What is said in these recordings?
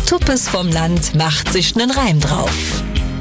Tuppes vom Land macht sich nen Reim drauf.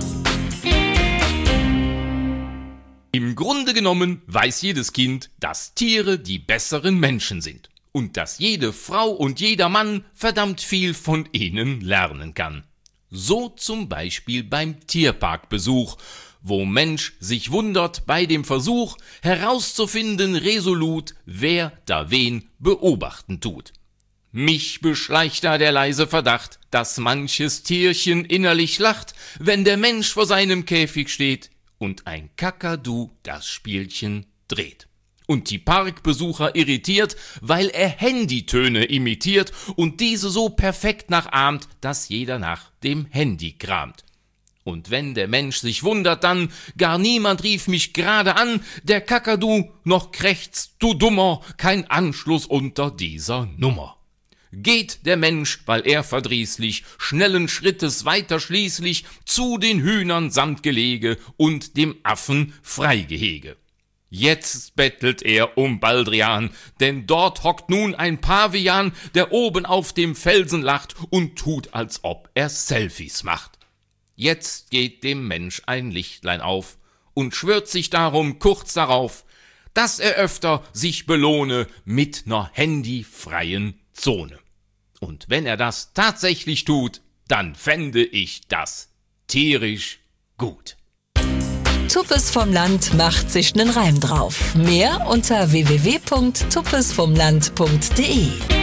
Im Grunde genommen weiß jedes Kind, dass Tiere die besseren Menschen sind und dass jede Frau und jeder Mann verdammt viel von ihnen lernen kann. So zum Beispiel beim Tierparkbesuch, wo Mensch sich wundert bei dem Versuch, herauszufinden resolut, wer da wen beobachten tut. Mich beschleicht da der leise Verdacht, dass manches Tierchen innerlich lacht, wenn der Mensch vor seinem Käfig steht und ein Kakadu das Spielchen dreht. Und die Parkbesucher irritiert, weil er Handytöne imitiert und diese so perfekt nachahmt, dass jeder nach dem Handy kramt. Und wenn der Mensch sich wundert dann, gar niemand rief mich gerade an, der Kakadu noch krächzt, du Dummer, kein Anschluss unter dieser Nummer. Geht der Mensch, weil er verdrießlich, schnellen Schrittes weiter schließlich zu den Hühnern samt Gelege und dem Affen Freigehege. Jetzt bettelt er um Baldrian, denn dort hockt nun ein Pavian, der oben auf dem Felsen lacht und tut, als ob er Selfies macht. Jetzt geht dem Mensch ein Lichtlein auf und schwört sich darum kurz darauf, dass er öfter sich belohne mit ner handyfreien Zone. Und wenn er das tatsächlich tut, dann fände ich das tierisch gut. Tuppes vom Land macht sich nen Reim drauf. Mehr unter www.tuppesvomland.de.